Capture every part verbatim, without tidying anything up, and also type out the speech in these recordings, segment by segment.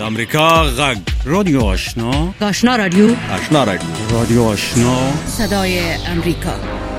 امریکا غږ رادیو آشنا آشنا رادیو آشنا رادیو رادیو آشنا صدای امریکا.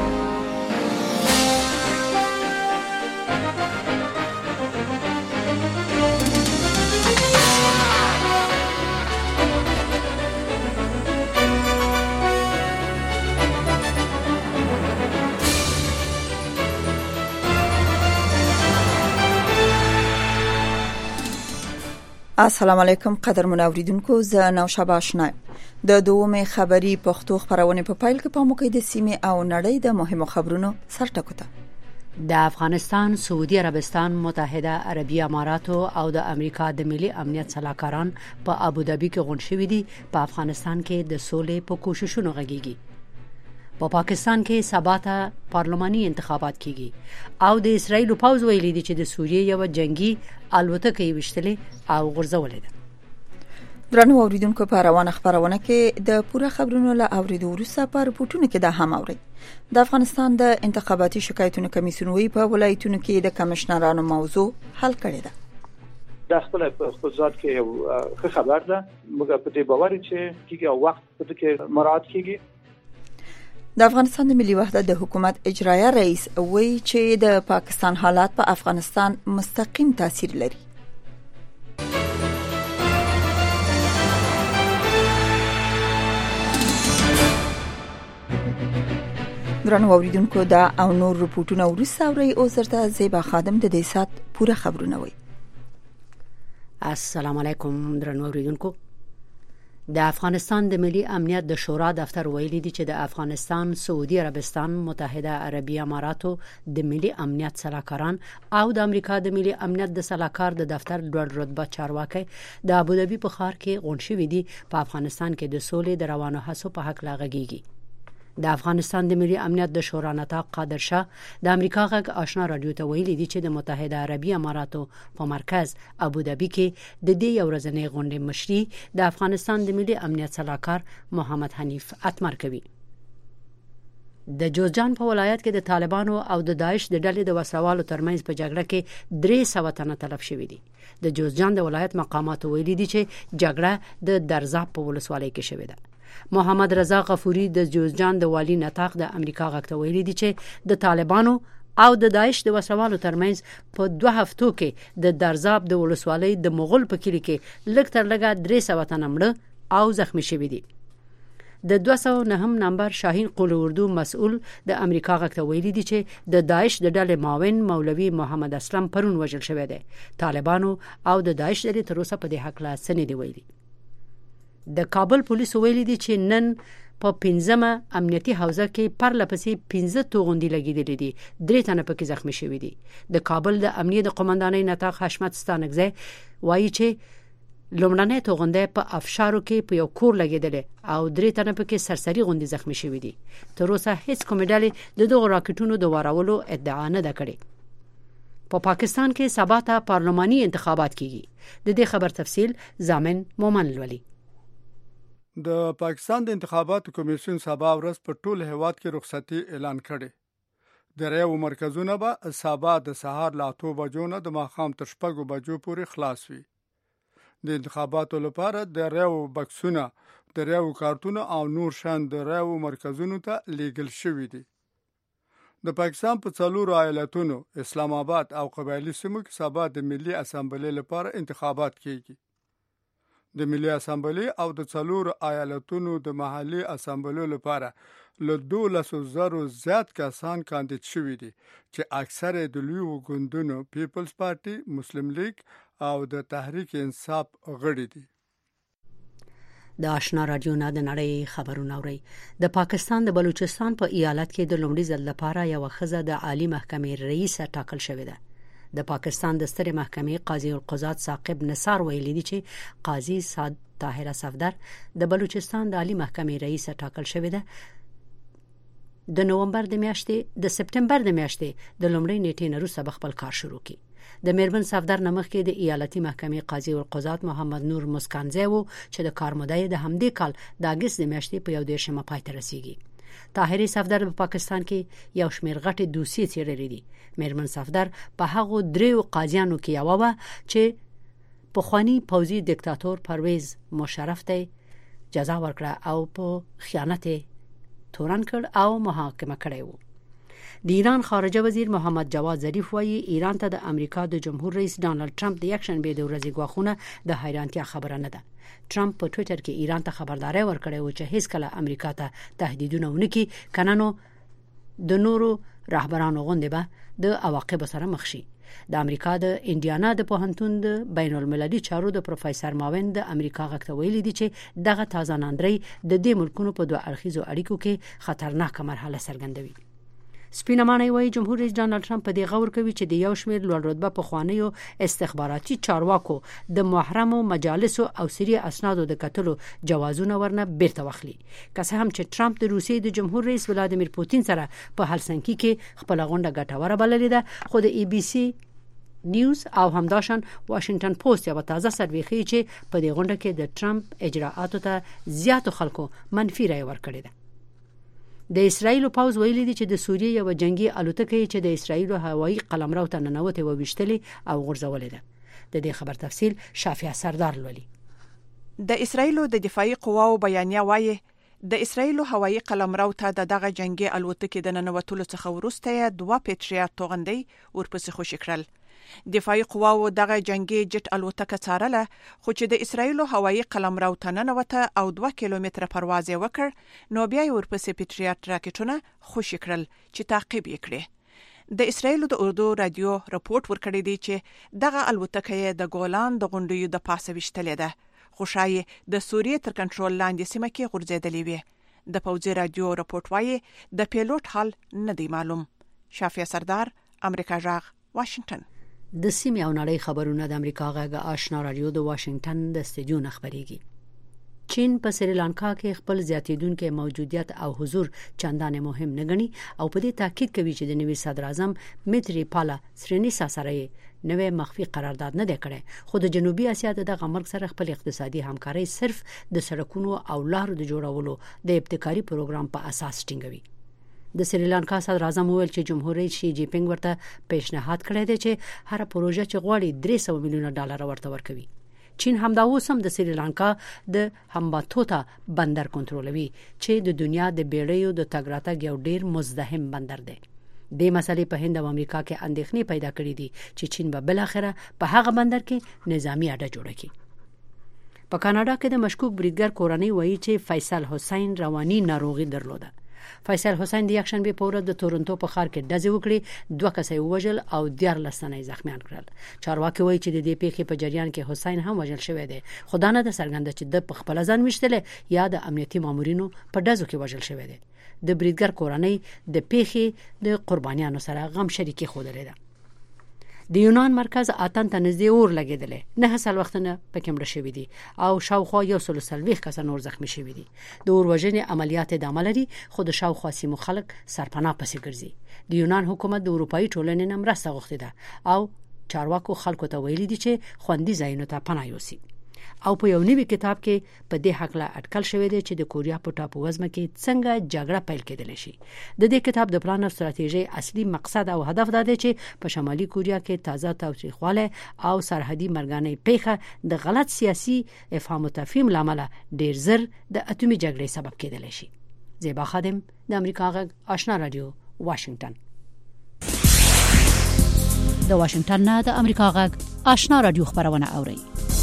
السلام علیکم قدرمن اوریدونکو، زه نوشابه آشنا د دومې خبری پښتو خبرونه په پایل کې پامو کې د سیمه او نړۍ د مهمو خبرونو سرټکو ته. د افغانستان، سعودي عربستان، متحده عربی اماراتو او د امریکا د ملي امنیت صلاحکاران په ابوظبي کې غونډه شوې دي. په افغانستان کې د سولې په کوششونو غږیږي. په پا پاکستان کې سبا ته پارلماني انتخابات کیږي او د اسرایل پوځ ویلي دي چې د سوریې یو جنگي الوتکه یې وشتلې او غورځولې ده. درنو اوریدونکو، په روانه خبرونه کې د پوره خبرونو له اوریدو وروسته په رپورټونو کې دا هم اوري. د افغانستان د انتخاباتي شکایتونو کمیسیون وی په ولایتونو کې د کمشنرانو موضوع حل کړې ده. د خپل خصوصات کې یو خبر ده، موږ په دې باور چې کیږي او وخت په دې کې مراعات کیږي. د افغانستان د ملي وحدت د حکومت اجرایه رئیس وی چې د پاکستان حالات په افغانستان مستقیم تاثیر لري. درنو اوریدونکو، دا او نور رپورټونه ورسره اوري او زرته زیبا خادم د دې سات پوره خبرونه وي. السلام علیکم درنو اوریدونکو. د افغانستان د ملي امنیت د شورا دفتر ویلي دی چې د افغانستان، سعودي عربستان، متحده عربی اماراتو د ملي امنیت صلاحکاران او د امریکا د ملي امنیت د صلاحکار د دفتر لوړ رتبه چارواکي د ابوظبي په ښار کې غونډه شوې دي. په افغانستان کې د سولې د روانو هڅو په حق لاغږیږي. د افغانستان د ملي امنیت د شورا نطاق قادر شاه د امریکا غږ آشنا رادیو ته ویلي دي چې د متحده عربی اماراتو په مرکز ابوظبي کې د دې یو ورځنۍ غونډې مشري د افغانستان د ملي امنیت صلاحکار محمد حنیف اتمر کوي. د جوزجان په ولایت کې د طالبانو او د داعش د ډلې د وسوالو ترمنځ په جګړه کې درې سوه تنه تلف شوي دي. د جوزجان د ولایت مقامات ویلي دي چې جګړه د درزاب په ولسوالۍ کې شوې ده. محمد رضا غفوري د جوزجان د والی نطاق د امریکا غږ ته ویلي دي چې د طالبانو او د داعش د وسوالو ترمنځ په دوه هفتو کې د درزاب د ولسوالۍ د مغول په کلی کې لږ تر لږه درې سوه تنه مړه او زخمی شوي دي. د دوه سوه نهم نمبر شاهین قول اردو مسؤل د امریکا غږ ته ویلي دي چې د داعش د ډلې معاون مولوي محمد اسلم پرون وژل شوی دی. طالبانو او د داعش ډلې تر اوسه په دې حق لا څه نه دي ویلي. د کابل پولیس ویلي دي چې نن په پنځمه امنیتي حوزه کې پرلپسې پنځه توغندي لګیدلې دي. درې تنه پکې زخمی شوي دي. د کابل د امنیه د قومندانۍ نطاق حشمت ستانکزی وایي چې لومړنۍ توغندي په افشارو کې په یو کور لګیدلې او درې تنه پکې سرسري غوندي زخمی شوي دي. تر اوسه هیڅ کومه ډلې د دغو راکټونو د وارولو ادعا نه ده کړې. په پا پاکستان کې سبا ته پارلماني انتخابات کیږي. د دې خبر تفصیل زامن مومن لولي. د پاکستان د انتخاباتو کمیسیون سبا ورځ په ټول هیواد کې رخصتي اعلان کړي. د ریو مرکزونه به سبا د سهار له اتو بجو نه د ماښام تر شپږو بجو پورې خلاص وي. د انتخاباتو لپاره د ریو بکسونه، د ریو کارتونه او نور شان د ریو مرکزونو ته لیږل شوي دي. د پاکستان په څلورو ایالتونو اسلام آباد او قبایلی سیمو کې سبا د ملي اسامبلې لپاره انتخابات کیږي. د ملي اسامبلې او د څلورو ایالتونو د محلي اسامبلو لپاره له دولسو زرو زیات کسان کاندید شوي دي چې اکثره د لویو ګوندونو پیپلز پارټي، مسلم لیگ او د تحریک انصاف غړي دي. د آشنا رادیو نه د نړۍ خبرونه اوري. د پاکستان د بلوچستان په ایالت کې د لومړي ځل لپاره یو ښځه د عالی محکمې رئیسه ټاکل شوې ده. د پاکستان د سترې محکمې قاضي القضات ثاقب نثار ویلي دي چې قاضي سعد طاهره صفدر د بلوچستان د عالی محکمې رئیسه ټاکل شوې ده. د نومبر د میاشتې د سپټمبر د میاشتې د لومړۍ نیټې نه وروسته به خپل کار شروع کړي. د میرمن صفدر نمخ کې د ایالتي محکمې قاضي القضات محمد نور مسکانزی وو چې د کار موده د همدې کال د اگست د میاشتې په یو دیرشمه پای ته رسیږي. طاهره صفدر په پاکستان کې یو شمېر غټې دوسیې څېړلې دي. میرمن صفدر په هغو دریو قاضیانو کې یو و چې پخوانی پوځي دیکتاتور پرویز مشرف ته جزا ورکړه او په خیانت تورن کړ او محاکمه کړی و. د ایران خارجه وزیر محمد جواد ظریف وایي ایران ته د امریکا د جمهور رئیس ډانلډ ټرمپ د یک شنبه د ورځې غواخونه د حیرانتیا خبره نه ده. ټرمپ په ټوئیټر کې ایران ته خبرداري ورکړې و چې هیڅ کله امریکا ته تهدیدونه ونکړي کنه نو د نورو رهبرانو غونډه به د عواقب سره مخ شي. د امریکا د انډیانا د پوهنتون د بین المللي چارو د پروفیسور ماوین د امریکا غږ ته ویلي دي چې دغه تازه ناندري د دې ملکونو په دوه اړخیزو اړیکو کې خطرناکه مرحله څرګندوي. سپینمانه وایي جمهور رئیس ډانلډ ټرمپ په دې غور کوي چې د یو شمېر لوړ رتبه په خوانیو استخباراتي چارواکو د محرمو مجالسو او سری اسنادو د کتلو جوازونه ورنه بیرته واخلي. که څه هم چې ټرمپ د روسیې د جمهور رئیس ولادیمیر پوتین سره په هلسنکی کې خپل غونډه ګټوره بللې ده، خو د ای بي سي نیوز او همداشان واشنگټن پوسټ یو تازه سروې ښیي چې په دې غونډه کې د ټرمپ اجراءاتو ته زیاتو خلکو منفي رائے ورکړې ده. د اسرایل پوز ویلي دي چې د سوریې یو جنگي الوتکه چې د اسرایل هوایي قلمرو ته ننوتې و وشتلې او غورځولې ده. د دې خبر تفصیل شافعه سردار لولي. د اسرایل د دفاعي قواو بیانیه وایي د اسرایل هوایي قلمرو ته د دغه جنگي الوتکې د ننوتلو څخه وروسته دوه پیټریاټ توغندي ورپسې خوشی کړل. دفاعي قواو دغه جنگي جټ الوتکه څارله، خو چې د اسرایل هوایي قلمرو ته ننوته او دوه کیلومتره پرواز وکړ نو بیا ورپسې پیټریاټ راکټونه خوشی کړل چې تعقیب یې کړي. د اسرایل د اردو رادیو راپورټ ورکړی دی چې دغه الوتکه د ګولان د غونډیو د پاسه وشتلې ده، خو شایي د سوریې تر کنټرول لاندې سیمه کې غورځېدلې وي. د پوځي رادیو راپورټ وایي د پیلوټ حال نه دی معلوم. شافعه سردار، امریکا جاغ، واشنگټن. د سیمې او نړۍ خبرونه د امریکا غږ آشنا رادیو د واشنگټن د استودیو نه خبريږي. چین په سریلانکا کې خپل زیاتیدونکو موجودیت او حضور چندانه مهم نه ګڼي او په دې تاکید کوي چې د نوي صدر اعظم میتری پالا سرینیسا سره نوې مخفي قرارداد نه دی کړی، خو د جنوبي اسیا دغه ملک سره خپل اقتصادي همکاري صرف د سړکونو او لارو د جوړولو د ابتکاري پروګرام په اساس ټینګوي. د سریلانکا صدر اعظم ویل چې جمهور رئیس شي جی پینګ ورته پیشنهاد کړی دی چې هر پروژه چې غواړي درې سوه میلیونه ډالر ورته ورکوي. چین همدا اوس هم د سریلانکا د همباتوتا بندر کنټرولوي چې د دنیا د بیړیو د تګ راتګ یو ډیر مزدحم بندر دی. د مسلې په هند او امریکا کې اندېښنې پیدا کړې دي چې چین به بل اخره په هغه بندر کې نظامی اډه جوړه کړي. په کاناډا کې د مشکوک بریدګر کورنۍ وایي چې فیصل حسین رواني ناروغي درلوده. فیصل حسین د یک شنبه په ورځ د تورنټو په ښار کې ډزې وکړې، دوه کسې وژل او دیارلس تنه زخمیان کړل. چارواکي وایي چې د دې پیښې په جریان کې حسین هم وژل شوی دی، خو دا نه ده څرګنده چې د په خپل ځان وشتل یا د امنیتي مامورینو په ډزو کې وژل شوی دی. د بریدګر کورنۍ د پیښې د قربانیانو سره غم شریکي خوده ده. د یونان مرکز اتن ته نږدې اور لګیدل، نه سل وختونه پکې مړ شوی دي او شاوخوا یو سل سلويخ کس نور زخمی شوی دي. د اور وژنې عملیات د عمل لري، خو د شاوخوا سیمو خلک سرپناه پسې ګرځي. د یونان حکومت د اروپאי ټولنې نه مرسته غوښتې ده او چارواکو خلکو ته ویلي دي چې خوندي ځایونو ته پناه یوسي. او په یو نوي کتاب کې په دې حق لا اټکل شوی دی چې د کوریا په ټاپو وزمه کې څنګه جګړه پیل کېدل شي. د دې کتاب د پلان او ستراتیژي اصلي مقصد او هدف دا دی چې په شمالي کوریا کې تازه تاوتریخواله او سرحدي مرګانې پیښه د غلط سیاسي افهام او تفهیم لامل ډیر زر د اټومي جګړې سبب کېدل شي. زیبا خادم، د امریکا غږ آشنا رادیو، واشنگټن. د واشنگټن نه د امریکا غږ آشنا رادیو خبرونه اوري.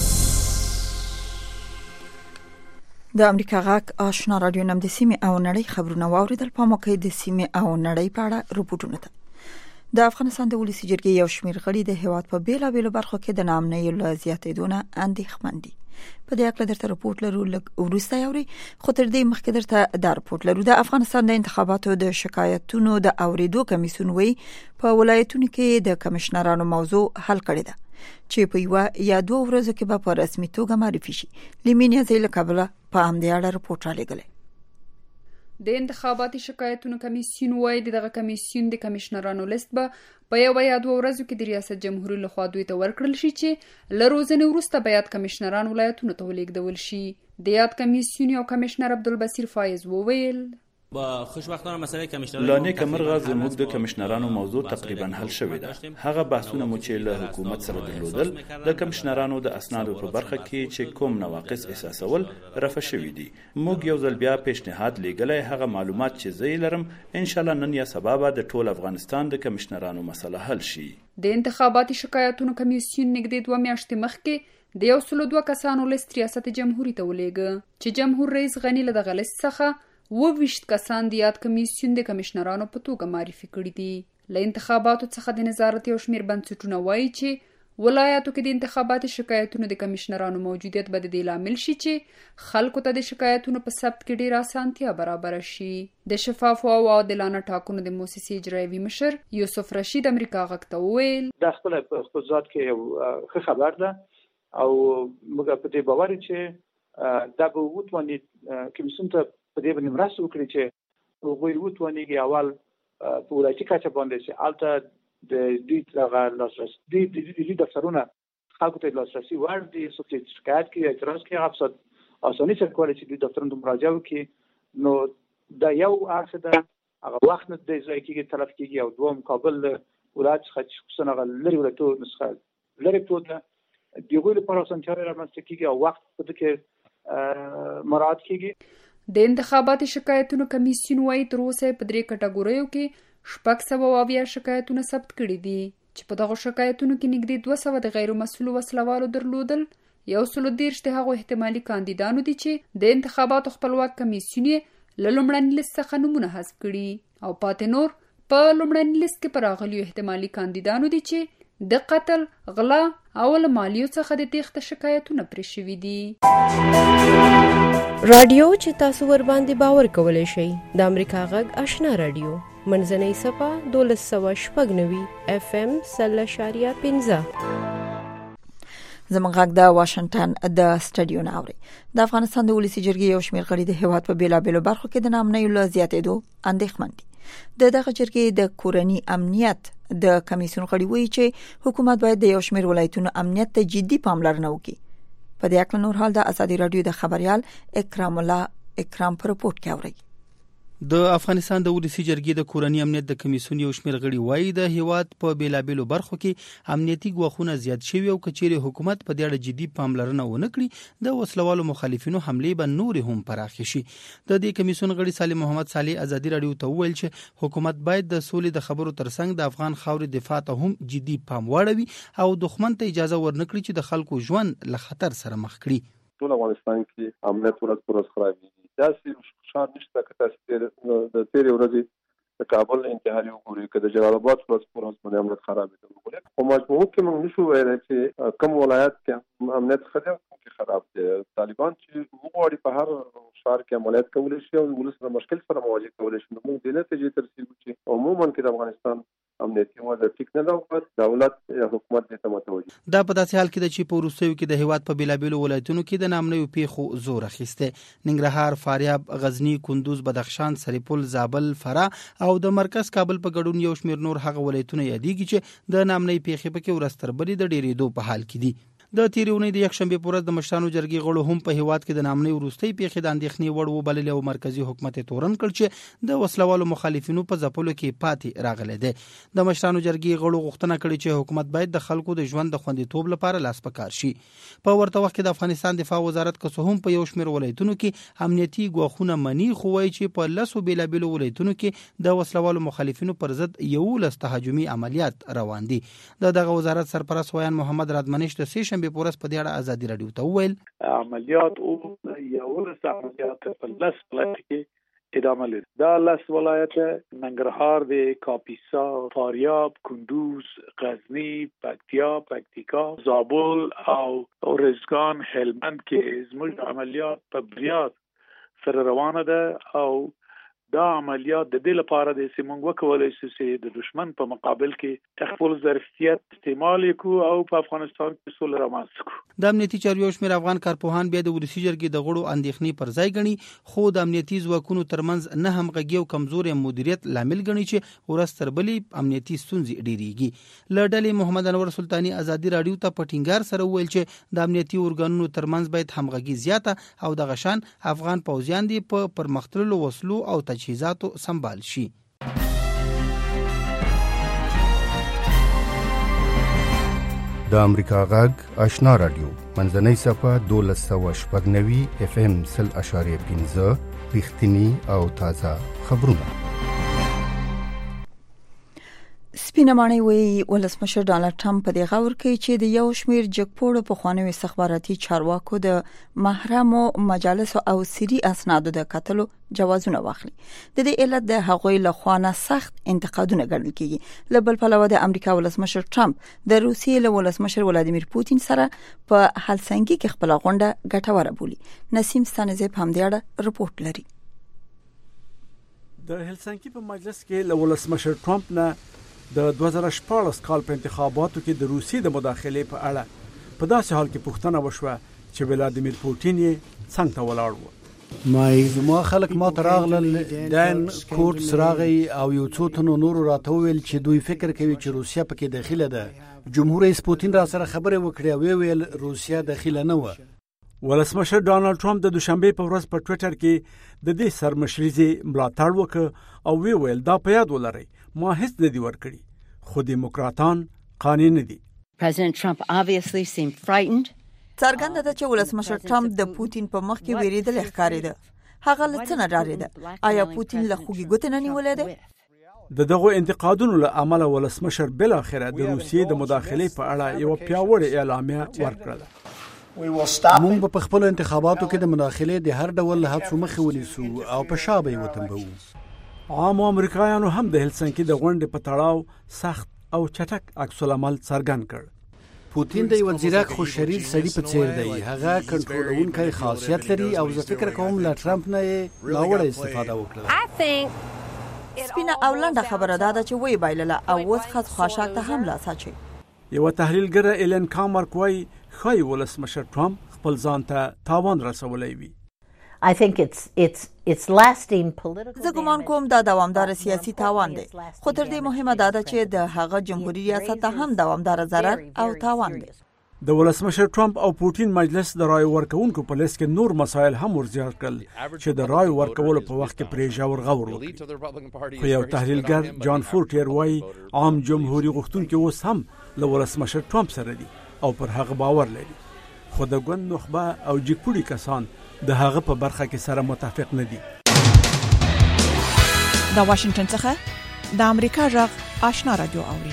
د امریکا غږ آشنا رادیو نم د سیمې او نړۍ خبرونه واوریدل. په موقع د سیمې او نړۍ په اړه رپورټونه ده. د افغانستان د ولسی جرګې یو شمېر غړي د هیواد په بیلابېلو برخو کې د نامنۍ له زیاتېدونه اندېښمن دي. په دې اړه درته رپورټ لرو، لږ وروسته یوري، خو تر دې مخکې درته دا رپورټ لرو. د افغانستان د انتخاباتو د شکایتونو د اوریدو کمیسیون وی په ولایتونو کې د کمشنرانو موضوع حل کړې ده چې په یو یا دوه ورځو کې به په رسمي توګه معرفي شي. لیمینیا زیل کابل په همدې اړه رپورټ را لګلې. د انتخاباتي شکایتونو کمیسیون وایي دغه کمیسیون د کمشنرانو لیست به په یو یا دوه ورځو کې د ریاست جمهوریت لخوا دوی ته ورکړل شي چې له روزنې وروسته به یاد کمشنران ولایتونو ته ولېږدول شي. د یاد کمیسیون یو کمشنر عبدالبصیر فایز وویل با خوشبختانه مسئله کمیشنران لانه کمرغه زموږ د کمیشنرانو موضوع تقریبا حل شوې ده. هغه بحثونه مو چې له حکومت سره درلودل د کمیشنرانو د اسنادو په برخه کې چې کوم نواقص احساسول رفع شوې دي. موږ یو ځل بیا پیشنهاد لګلای هغه معلومات چې زه لرم ان شاء الله نن یا سبا به د ټول افغانستان د کمیشنرانو مسله حل شي. د انتخاباتي شکایتونو کمیسیون نږدې دوه میاشتې مخکې د یو سلو دوه کسانو لیست ریاست جمهوریت ته ولېږه چې جمهور رئیس غنی له دغه لیست څخه وویشت کسان د یاد کمیسیون د کمیشنرانو په توګه معرفي کړي دي. له انتخاباتو څخه د نظارت یو شمېر بنسټونه وایي چې ولایاتو کې د انتخاباتي شکایتونو د کمیشنرانو موجودیت به د دې لامل شي چې خلکو ته د شکایتونو په ثبت کې ډېره اسانتیا برابره شي. د شفافو او عادلانه ټاکنو د موسسې اجرایوي مشر یوسف رشید امریکا غږ ته وویل دا خپل په خپل ذات کې یو ښه خبر ده او موږ په دې باور چې دا به وتواني کمیسیون ته په دې باندې مرسته وکړي چې هغوی وتواني اول په ولایتي کچه باندې چې الته د دې دغه لاسرسي د دې دفترونه خلکو ته لاسرسي ورکړي، څوک چې شکایت کوي اعتراض کوي هغه په اسانۍ سره کولی شي د دفترونو ته مراجعه وکړي. نو دا یو اړخ ده، هغه وخت نه دی ضایع کېږي، تلف کېږي. او دوم کابل ولایت څخه چې خصوصا هغه لرې ولایتونو څخه لرې پروت ده د هغوی لپاره اسانتیاوې رامنځته کېږي او وخت په دې کې مراعات کېږي. د انتخاباتي شکایتونو کمیسیون وايي تر اوسه په درې کټګوریو کې شپږ سوه اویا شکایتونه ثبت کړي دي چې په دغو شکایتونو کې نږدې دوه سوه د غیر مسؤلو وسلوالو درلودل، یو سلو دېرش د هغو احتمالي کاندیدانو دي چې د انتخاباتو خپلواک کمیسیون یې له لومړني لیست څخه نومونه حذف کړي او پاتې نور په لومړني لیست کې پر راغلیو احتمالي کاندیدانو دي چې د قتل، غلا او له مالیو څخه د تېښتې شکایتونه پرې شوي دي. رادیو چې تاسو ور باندې باور کولای شئ د امریکا غږ آشنا رادیو منځنۍ صفه دولس سوه شپږ نوي اف ام سل اشاریه پنځه. زموږ غږ د واشنگټن د سټډیو نه اوري. د افغانستان د ولسی جرګې یو شمېر غړي د هیواد په بیلابېلو برخو کې د نامنیو له زیاتېدو اندېښمن دي. د دغه جرګې د کورنی امنیت د کمیسیون غړي وایي چې حکومت باید د یو شمېر ولایتونو امنیت ته جدي پاملرنه وکړي. په دې اړه نور حال د ازادي رادیو د خبريال اکرام الله اکرام پر رپورټ کې اوري. د افغانستان د ولسی جرګې د کورنی امنیت د کمیسیون یو شمېر غړي وایي د هیواد په بیلابېلو برخو کې امنیتي ګواښونه زیات شوي او کچېرې حکومت په دې اړه جدي پاملرنه ونه کړي د وسلوالو مخالفینو حملې به نور هم پراخې شي. د دې کمیسیون غړي سالم محمد صالح ازادي رادیو ته وویل چې حکومت باید د سولې د خبرو ترڅنګ د افغان خاورې دفاع ته هم جدي پام واړوي او دښمن ته اجازه ورنکړي چې د خلکو ژوند له خطر سره مخ کړي. ټول افغانستان کې امنیت ورځ پر ورځ خرابېږي. داسې شان نشته که تاسو د تیرې ورځې د کابل انتحاري وګورئ، که د جلال آباد ورځ پر ورځ باندې امنیت خراب دی. خو مجموع کې موږ نشو ویلی چې کوم ولایت کې امنیت ښه دی او کوم کې خراب دی. طالبان چې وغواړي په هر ښار کې عملیات کولی شي او ولس سره مشکل سره مواجه کولی شي. نو موږ دې نتیجې ته رسېږو چې عموما کې د افغانستان امنیتي وضع ټیک نه ده، دولت یا حکومت دې ته متوجه. دا په داسې حال کې ده چې په وروستیو کې د هیواد په بیلابېلو ولایتونو کې د نامنیو پیښو زور اخیستی. ننګرهار، فاریاب، غزنی، کندوز، بدخشان، سرپل، زابل، فراه او د مرکز کابل په ګډون یو شمېر نور هغه ولایتونه یادېږي چې د نامنۍ پیښې پکې ورځ تر بلې د ډېرېدو په حال کې دي. د تیرې اونۍ د یکشنبې په ورځ د مشرانو جرګې غړو هم په هیواد کې د نامنۍ وروستۍ پیښې د اندېښنې وړ وبللې او مرکزي حکومت یې تورن کړ چې د وسلوالو مخالفینو په ځپلو کې پاتې راغلی دی. د مشرانو جرګې غړو غوښتنه کړې چې حکومت باید د خلکو د ژوند د خوندیتوب لپاره لاس په کار شي. په ورته وخت کې د افغانستان دفاع وزارت که څه هم په یو شمېر ولایتونو کې امنیتي ګواښونه مني، خو وایي چې په لسو بېلابېلو ولایتونو کې د وسلوالو مخالفینو پر ضد یولس تهاجمي عملیات روان دي. د دغه وزارت سرپرست ویان محمد رادمنش د سې شنبې په ورځ په دې اړه ازادي رادیو ته وویل عملیات او یولس عملیات په لس ولایت کې ادامه لري. دا لس ولایت ننګرهار دی، کاپیسا، فاریاب، کندوز، غزنی، پکتیا، پکتیکا، زابل او ارزګان، هلمند کې زموږ عملیات په بریاد سره روانه ده او دا عملیات د دې لپاره د سیمونګ وکولای شي چې د دشمن په مقابل کې خپل ظرفیت استعمال وکړو او په افغانستان کې سوله رامنځته کړو. د امنیتي چارو یو شمېر افغان کارپوهان بیا د ولسی جرګې د غړو اندېښنې پر ځای ګڼي، خو د امنیتي ځواکونو ترمنځ نه همغږي او کمزوري مدیریت لامل ګڼي چې ورځ تر بلې امنیتي ستونزې ډېرېږي. له ډلې محمد انور سلطاني ازادي رادیو ته په ټینګار سره وویل چې د امنیتي ارګانونو ترمنځ باید همغږي زیاته او دغه شان افغان پوځیان دي په پرمختللو وسلو او تجهیزاتو سمبال شي. د امریکا غږ آشنا رادیو منځنۍ صفه دولس سوه شپږ نوي اف ام سل اشاریه پنځه رښتینی او تازه خبرونه. سپینمانی وی ولسمشر ډانلډ ټرمپ په دې غور کوي چې د یو شمیر جګپوړو په خوانوي استخباراتي چارواکو د محرمو مجالس او سری اسنادو د قتلو جوازونه واخلي. د دې علت د هغوی له خوانه سخت انتقادونه ګڼل کیږي. له بل پلوه د امریکا ولسمشر ټرمپ د روسیې له ولسمشر ولادیمیر پوتین سره په هلسنګي کې خپل غونډه ګټوره بولي. نسیم ستانزه په همدې اړه رپورټ لري. د هلسنګي په مجلس کې له ولسمشر ټرمپ نه د دوه زره شپږ کال په انتخاباتو کې د روسیې د مداخلې په اړه په داسې حال کې پوښتنه وشوه چې ولادیمیر پوتین یې څنګه ته ولاړ و. مای زما خلک ما تراغلل دان کورت سراغي او یو څو تنو نور راته ویل چې دوی فکر کوي چې روسیا پکې داخله ده. جمهور رئیس پوتین را سره خبرې وکړې او ویل روسیا داخله نه و. ولسمشر ډانلډ ټرمپ د دوشنبه په ورځ په ټوئیټر کې د دې سرمشريزي ملاتړ وکړ او وی ویل دا په یاد ولرئ ما هیڅ د دې ورکړي خو دیموکراتان قانون نه دي. President Trump obviously seemed frightened. څرګنده ده چې ولسمشر ټرمپ د پوتین په مخ کې ویریدل ښکارېده. هغه لڅنه ډارېده. آیا پوتین له خوږی ګوت نه نیولې ده؟ د دغه انتقادونو له امله ولسمشر بل اخره د روسیې د مداخلې په اړه یو پیاوړی اعلامیه ورکړه. موږ په خپل انتخاباتو کې د مداخلې د هر ډول هڅو مخه ونیسو او په شابه وتنبو. عام امریکایانو هم د هلسنکي د غونډې په تړاو سخت او چټک عکس العمل څرګند کړ. پوتین د یو ځیرک خو شریر سړي په څیر دی. هغه کنټرولونکی خاصیت لري او زه فکر کوم له ټرمپ نه یې لاوړه استفاده وکړه. سپینه او لنډه خبره ده چې وی بایلله او اوس خاص خاشاک ته هم لاساچي. یو تحلیلګر ایلن کامرک وایي خای ولسمشر ټرمپ خپل ځان ته تاوان رسولی وي. I think it's it's it's lasting political. زه ګمان کوم دا دوامدار سیاسي تاوان دی. خو تر دې مهمه ده چې د هغه جمهوریت ریاست ته هم دوامدار ضرر او تاوان دی. د ولسمشر ټرمپ او پوتین مجلس د رای ورکونکو په لیست کې نور مسایل هم ورزیات کړل چې د رای ورکولو په وخت کې پرې ژور غور وکړي. خو یو تحلیلګر جان فورټیر وایي عام جمهوریت غوښتونکي اوس هم له ولسمشر ټرمپ سره دي او پر هغه باور لري. خو د ګوند نخبه او جګپوړي کسان د هغه په برخه کې سره متفق نه دي. د واشنگټن څخه د امریکا غږ آشنا رادیو اوري.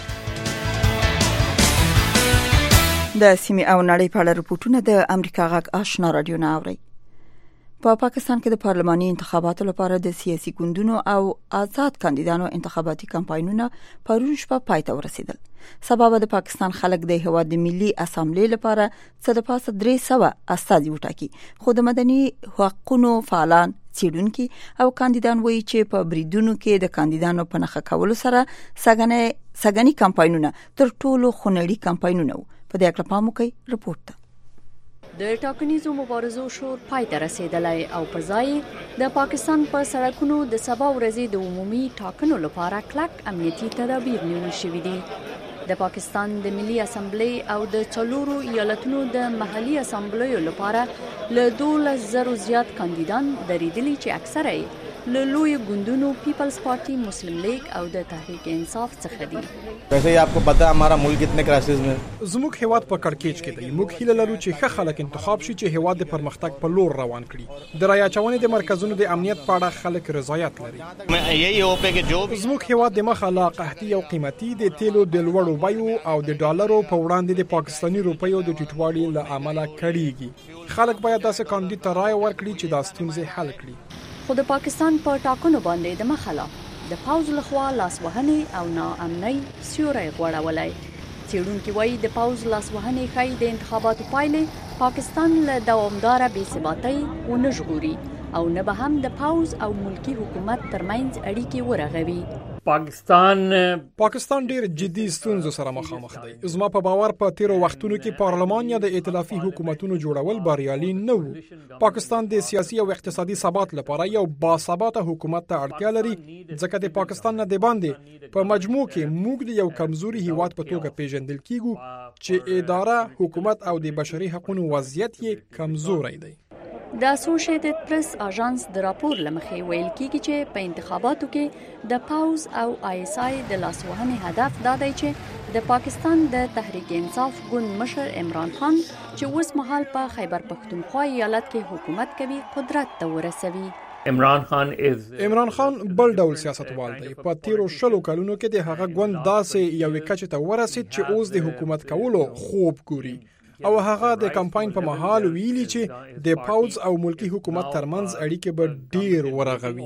د سیمې او نړۍ په اړه رپورټونه د امریکا غږ آشنا رادیو نه اوري. په پاکستان کې د پارلماني انتخاباتو لپاره د سیاسي ګوندونو او آزاد کاندیدانو انتخاباتي کمپاینونه پرون شپه پای ته ورسېدل. سبب د پاکستان خلک د هیواد د ملي اسامبلی لپاره څه د پاسه درې سوه استازي وټاکي. خو د مدني حقوقو فعالان څېړونکي او کاندیدان وایي چې په بریدونو کې د کاندیدانو په نښه کولو سره سګنې سګنی کمپاینونه تر ټولو خونړي کمپاینونه وو. په دې اړه پام وکړئ رپورټ. د ټاکنیزو مبارزو شور پای ته رسیدلی او په ځای د پاکستان په سړکونو د سبا ورځې د عمومي ټاکنو لپاره کلک امنیتي تدابیر نیول شوي دي. د پاکستان د ملي اسامبلی او د څلورو ایالتونو د محلي اسامبلیو لپاره له دولس زرو زیات کاندیدان درېدلي چې اکثره یې له لوی ګوندونو پیپلز پارټي، مسلم لیگ او د تحریک انصاف څخه دي. ویسے ہی آپ کو پتہ ہے ہمارا ملک کتنے کرائسس میں زموږ هیواد په کړکېچ کې دی. موږ هیله لرو چې ښه خلک انتخاب شي چې هیواد د پرمختګ په لور روان کړي. د رای اچونې د مرکزونو د امنیت په اړه خلک رضایت لري. زموږ هیواد د مخه لا قحطي او قیمتي د تیلو د لوړو بیو او د ډالرو په وړاندې د پاکستاني روپیو د ټیټوالي له امله کړيږي. خلک باید داسې کاندید ته رای ورکړي چې دا ستونزې حل کړي. خو د پاکستان په ټاکنو باندې د مخاله د پاوز لخوا لاسوهنې او ناامنۍ سیوری غوړولی. څېړونکي وایي د پاوز لاسوهنې ښایي د انتخاباتو پایلې پاکستان له دوامداره بې ثباتۍ ونه ژغوري او نه به هم د پاوز او ملکی حکومت ترمنځ اړیکې ورغوي. پاکستان پاکستان ډیر جدي ستونزو سره مخامخ دی. زما په باور په تیرو وختونو کې پارلمان یا د ائتلافي حکومتونو جوړول بریالي نه وو. پاکستان د سیاسي او اقتصادي ثبات لپاره یو باثباته حکومت ته اړتیا لري ځکه د پاکستان نه د باندې په مجموع کې موږ د یو کمزوري هیواد په توګه پیژندل کیږو چې اداره، حکومت او د بشري حقوقو وضعیت یې کمزوري دی. د اسوسییټډ پریس اژانس د راپور لمخې ویل کیږي چې په انتخاباتو کې د پاوز او آی اس آی د لاسوهنې هدف دا دی چې د پاکستان د تحریک انصاف ګوند مشر عمران خان چې اوس مهال په خیبر پښتونخوا ایالت کې حکومت کوي قدرت ته ورسوي. عمران خان از عمران خان بل ډول سیاستوال دی. په تیرو شلو کلونو کې د هغه ګوند داسې یو کچه ته ورسید چې اوس د حکومت کولو خوب ګوري او هغه د کمپاین په مهال ویلي چې د پاوز او ملکی حکومت ترمنځ اړیکې به ډیر ورغوي.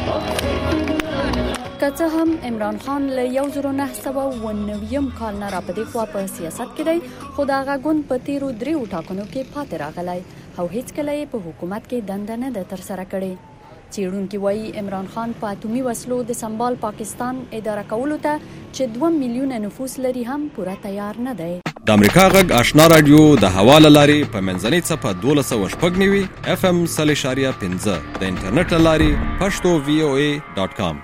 که څه هم عمران خان له یو زر نه سوه اوه نوي کال نه راپدې خوا په سیاست کې دی، خو د هغه ګوند په تیرو دریو ټاکنو کې پاتې راغلی او هیڅکله یې په حکومت کې دنده نه ده ترسره کړې. څېړونکي وایي عمران خان په اټومي وسلو د سمبال پاکستان اداره کولو ته چې دوه میلیونه نفوس لري هم پوره تیار نه دی. د امریکا غږ آشنا رادیو د حواله لاري په منځنۍ صفه دولس سوه شپږ نوي اف ام سل اشاریه پنځه د انټرنیټ لاري پښتو وی او ای ډاټ کام.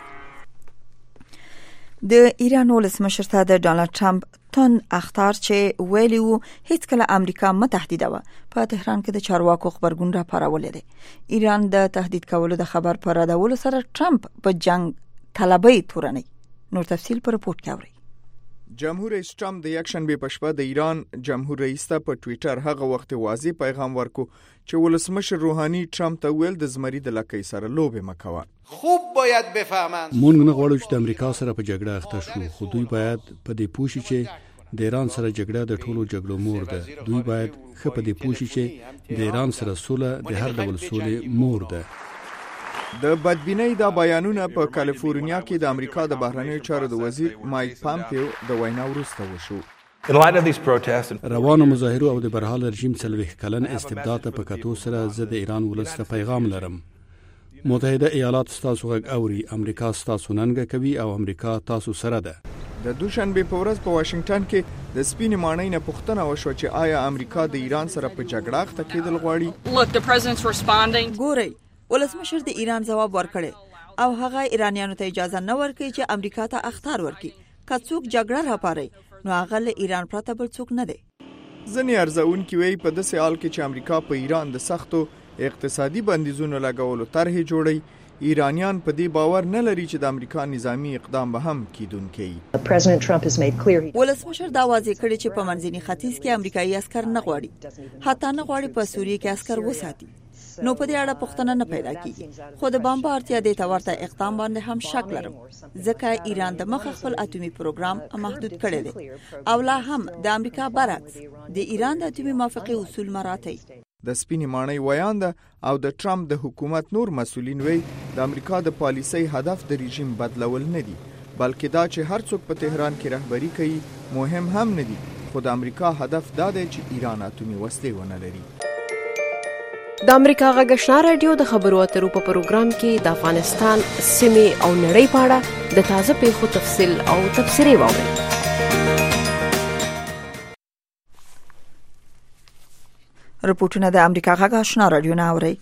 د ایران ولسمشر ته د ډونالد ټرمپ تون اخطار چې ویلی وو هیڅ کله امریکا متحده په تهران کې د چارواکو خبرګون را پارولې ده. ایران د تهدید کولو د خبر پر راډول سره ټرمپ په جنگ طلبي تورني. نور تفصيل پر رپورت کې اوري. جمهور رئیس ټرمپ د یک شنبه په شپه د ایران جمهور رئیس ته په ټوئیټر هغه وخت واضح پیغام ورکو چې ولسمشر روحانی ټرمپ ته ویل د زمری د لکې سره لوبه مکوه. خوب باید بفهمند مونږ نه غواړو چې د امریکا سره په جګړه اخته شو، خو دوی باید په دې پوښي چې د ایران سره جګړه د ټولو جګړو مور ده. دوی باید ښه په دې پوښي چې د ایران سره سوله د هر ډول سولې مور ده. د بدبینۍ دا بیانونه په کالیفورنیا کې د امریکا د بهرنیو چارو د وزیر مایک پامپیو د وینا وروسته وشو. روانو مظاهرو او د برحال رژیم څلوېښت کلن استبداد ته په کتو سره زه د ایران ولس ته پیغام لرم. متحده ایالات ستاسو غږ اوري، امریکا ستاسو ننګه کوي او امریکا تاسو سره ده. د دوشنبه په ورځ په واشنگټن کې د سپینې ماڼۍ نه پوښتنه وشوه چې آیا امریکا د ایران سره په جګړه اخته کېدل غواړي. ګورئ، ولسمشر د ایران جواب ورکړي او هغه ایرانیانو ته اجازه نه ورکړي چې امریکا ته اخطار ورکړي. که څوک جګړه راپاري نو هغه له ایران پرته بل څوک نه دی. ځینې ارزونکي وایي په داسې حال کې چې امریکا په ایران د سختو اقتصادي بندیزونو لګولو طرحې جوړي، ایرانیان په دې باور نه لري چې د امریکا نظامی اقدام به هم کیدونکي. ولسمشر دا واضح کړی چې په منځني ختیځ کې امریکایي عسكر نه غواړي، حتی نه غواړي په سوریه کې عسكر وساتي. نو په دې اړه پوښتنه نه پیدا کیږي. خو د بمبارتیا د تورته اقدام باندې هم شک لرم، ځکه ایران د مخ خپل اټومي پروګرام محدود کړی دی او لا هم د امریکا برعکس د ایران د اټومي موافقه اصول مراعاتي. د سپینې ماڼۍ ویانده او د ټرمپ د حکومت نور مسؤلین وی د امریکا د پالیسۍ هدف د رژیم بدلول نه دي، بلکې دا چې هر څوک په تهران کې رهبری کوي مهم هم نه دي، خو د امریکا هدف دا دی چې ایران اټومي وسلې ونه لري. د امریکا غږ آشنا رادیو د خبرو اترو په پروګرام کې د افغانستان سیمې او نړۍ په اړه د تازه پیښو تفصیل او تبصرې واورئ. رپورټونه د امریکا غږ آشنا رادیو نه اوري.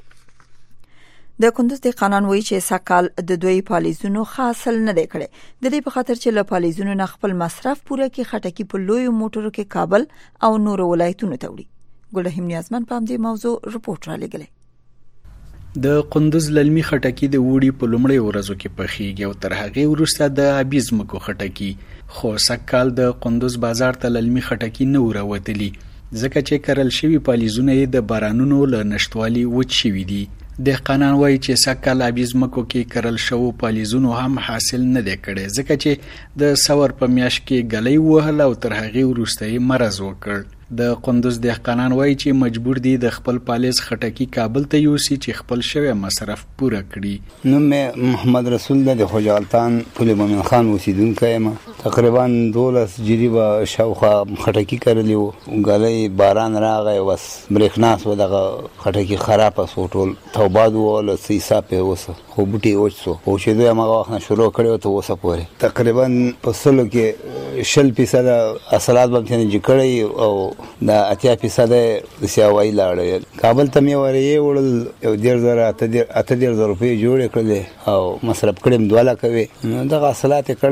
د کندوز د قانون وایي چې سکهال د دوی پالیزونو حاصل نه دی کړی، د دې په خاطر چې له پالیزونو نه خپل مصرف پوره کې خټکی په لوی موټرو کې کابل او نور ولایتونو ته وړي. ګلهم نیازمن په دې موضوع رپورټ را لګلې. د قندوز للمي خټکی د وړي په لومړی ورځو کې پخېږي او تر هغه وروسته د ابيز مکو خټکی، خو سکهال د قندوز بازار ته للمي خټکی نه وروتلی ځکه چې کرل شوی پالیزونه د بارانونو له نشټوالي وچ شوی دي. دهقانان وایي چې سکهال ابيز مکو کې کرل شوو پالیزونو هم حاصل نه دی کړی ځکه چې د سور په میاشت کې ګلۍ وهل او تر هغه وروسته یې مرز وکړ. د قندوز دهقانان وایي چې مجبور دي د خپل پالیز خټکی کابل ته یوسي چې خپل شوی مصرف پوره کړي. نوم محمد رسول د خوجالتان پل مومن خان اوسیدونکی یم. تقریبا دولس جریبه شاوخوا خټکی کرلی وو، ګلۍ باران راغی، وس برېښنا سوه، دغه خټکی خراب سو، ټول توباد ووله، څه حساب یې اوسه، خو بوټي وچ سو. اوسېدو یې هماغه وخت نه شروع کړی و تر اوسه پورې. تقریبا په سلو کې شل فیصده حاصلات به مې نجي کړی او دا اتیا فیصده د سیاوایي لاړل. کابل ته مې ورې وړل، یو ډېر زره اته ډېر زره روپۍ جوړې کړلې او مصرف کړم دوه لکه وې. نو دغه حاصلات یې کړی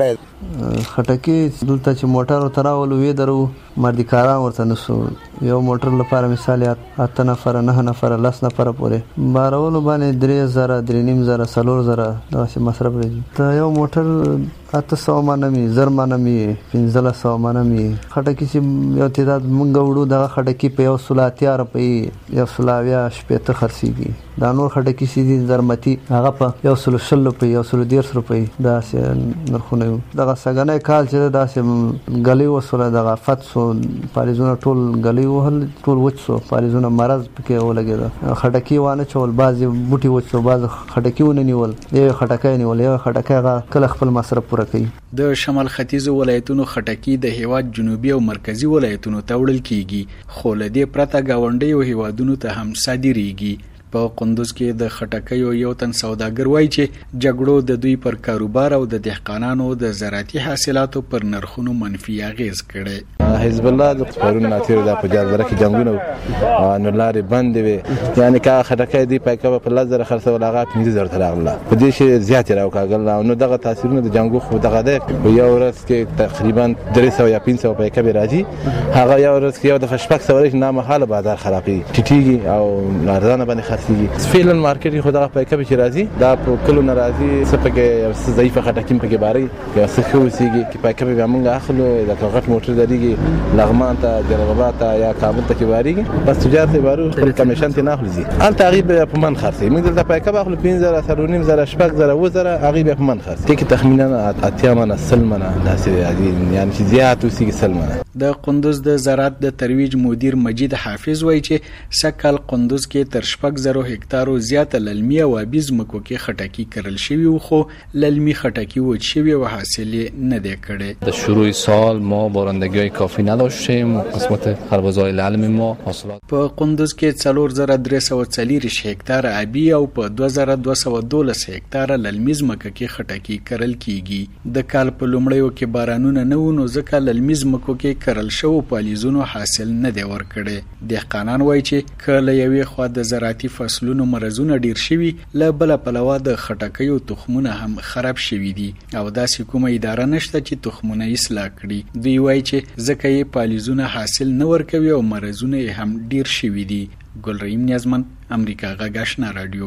خټکی دلته چې موټر تراول وې درو مردي کارا ورته نسو یو موټر لپاره مثال اته نفر نه نفر لس نفر پورې بارولو باندې درې زره درې نیم زره څلور زره داسې مصرف لري ته یو موټر اته سو مانمي زر مانمي پنځه سو مانمي خټکی چې یو تعداد مونږ وړو د خټکی په یو سلاتیا روپۍ یو سلاویا شپته خرڅيږي دا نور خټکی چې زرمتی هغه په یو سل شل روپۍ یو سل ډیر روپۍ داسې نرخونه دغه سګنې کال چې داسې غلي وسوله دغه فتسو پالیزونه ټول غلي وهل ټول وڅو پالیزونه مرز پکې ولګید خټکی وانه چول بعضي بوټي وڅو بعض خټکی ونه نیول یو خټکای نیول یو خټکای کله خپل مصرف پوره کوي د شمال ختیځ ولایتونو خټکی د هیواد جنوبي او مرکزی ولایتونو ته وړل کیږي خو له دې پرته گاونډي او هیوادونو ته هم صادریږي په قندوز کې د خټکیو یو تن سوداګر وایي چې جګړو د دوی پر کاروبار او د دهقانانو د زراعتي حاصلاتو پر نرخونو منفي اغیز کړي حزب الله د پرون ناتیر د پجار برکه جنگونه نو لارې بند وي یعنی کا خټکای دی پایکه په لزر خرڅه ولاغه پنځه زره تراغله په دې شي زیات راو کاغله نو دغه تاثیرونه د جنگو خو دغه د یو ورځ کې تقریبا درې سوه یا پنځه سوه پایکه به راځي هغه یو ورځ کې یو د خشپک سوالش نامه حاله بازار خرابي ټیټیږي او ارزانه باندې فعلا مارکیټ خو دغه پایکه به راځي دا په کلو ناراضي سپکه ضعیفه خټکیم په کې باري یا څه خو سیږي چې پایکه به موږ اخلو د کاغذ موټر دريږي لغمان ته جلال ته یا کابل ته کې باريږي بس تجارت بارو خپل کمیشن ته نه اخلي ال تقریبا په من خرڅي موږ د پایکه به اخلو پنځه زره سرونیم زره شپږ زره و زره هغه به په من خرڅي کې تخمینا اتیا من سلمنه داسې یعنی چې زیات وسیږي سلمنه د قندوز د زراعت د ترویج مدیر مجید حافظ وایي چې سکل قندوز کې تر شپږ زره هکتارو زیاته للمي او ابيز مکو کې خټکی کرل شوی او خو للمي خټکی وچ شوی او حاصل نه دی کړي در شروع سال ما بارندگی کافی نداشتیم قسمت خربزه‌های للمی ما حاصلات په قندوز کې څلور زره درې سوه څلوېښت هکتار ابي او په دوه زره دوه سوه دولس هکتار للمي مکو کې خټکی کرل کیږي د کال په لومړیو کې بارانونه نه ونو ځکه للمي مکو کې کرل شو پالیزونو حاصل نه دی ورکړي دهقانان وایي چې کله یوې خوا د زراعتي فصلونو مرزونه ډیر شوي له بل پلوه د خټکیو تخمونه هم خراب شوي دي او داسې کومه اداره نشته چې تخمونه اصلاح کړي دوی وایي چې ځکه یې پالیزونه حاصل نه ورکوي او مرزونه یې هم ډیر شوي دي ګلرحیم نیازمن امریکا غږ آشنا رادیو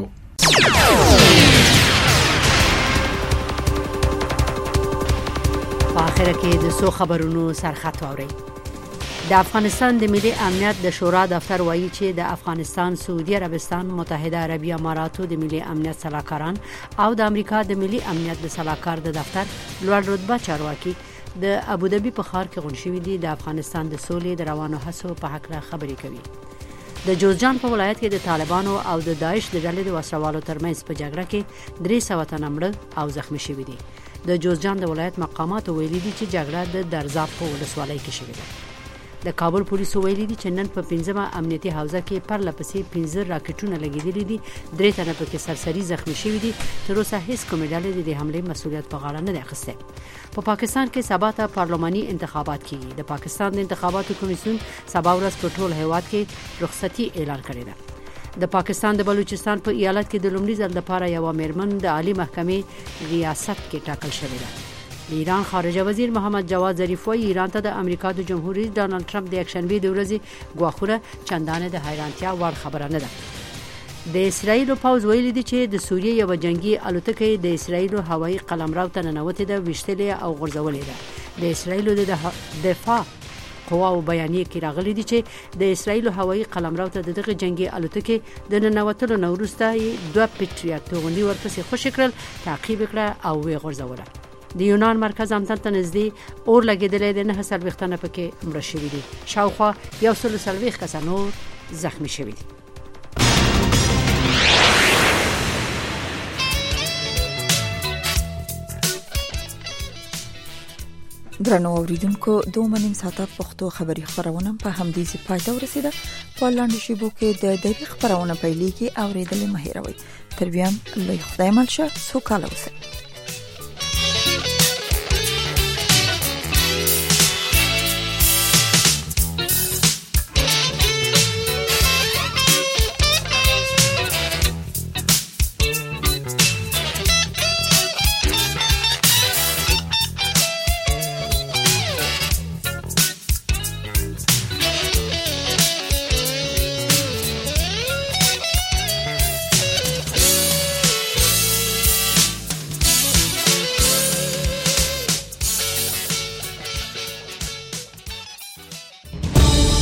په اخر کې د سو خبرونو سرخط اوري د افغانستان د ملي امنیت د شورا دفتر وایي چې د افغانستان، سعودي عربستان، متحده عربي اماراتو د ملي امنیت صلاحکاران او د امریکا د ملي امنیت د صلاحکار د دفتر لوړ رتبه چارواکي د ابوظبي په ښار کې غونډ شوي دي د افغانستان د سولې د روانو هڅو په حق خبرې کوي. د جوزجان په ولایت کې د طالبانو او د داعش د ډلې د وسوالو ترمنځ په جګړه کې درې سوه تنه مړه او زخمی شوي دي. د جوزجان د ولایت مقامات ویلي دي چې جګړه د درزاب په ولسوالۍ کې شوې ده. د کابل پولیسو ویلي دي چې نن په پنځمه امنیتي حوزه کې پرله پسې پنځه راکټونه لګېدلي دي، درې تنه پکې سرسري زخمی شوي دي. تر اوسه هیڅ کومې ډلې د حملې مسؤلیت په غاړه نه دی اخیستی. په پاکستان کې سبا ته پارلماني انتخابات کیږي. د پاکستان د انتخاباتو کمیسیون سبا ورځ په ټول هیواد کې رخصتي اعلان کړې ده. د پاکستان د بلوچستان په ایالت کې د لومړي ځل لپاره یو میرمن د عالی محکمې ریاست کې ټاکل شوې ده. د ایران خارجه وزیر محمد جواد ظریف وايي ایران ته د امریکا د جمهور رئیس ډانلډ ټرمپ د یکشنبه د ورځې غواخوره چندانه د حیرانتیا وړ خبره نه ده. د اسرایل پوز ویلي دي چې د سوریې یو جنگي الوتکه د اسرایل هوایي قلمرو ته ننوتې ده، وشتلې او غورځولې ده. د اسرایل د دفاع قواو بیانیه کې راغلي دي چې د اسرایل هوایي قلمرو ته دغه جنگي الوتکه د ننوتلو نه وروسته دوه پیټریاټ توغندي ورپسې خوشي کړل، تعقیب کړه او وی غورځوله. د یونان مرکز امتن ته نږدې اور لګېدلی دی، نهه څلوېښت تنه پکې مړه شوي دي، شاوخوا یو سل څلوېښت کسه نور زخمی شوي دي. درنو اوریدونکو دوه نیم ساعته پښتو خبري خبرونه په همدې ځای پای ته ورسیده. په لاندې شیبو کې د دری خبرونه پیلېږي، اوریدل مه هېروئ. تر بیا لوی خدای مل شه، سوکاله اوسئ.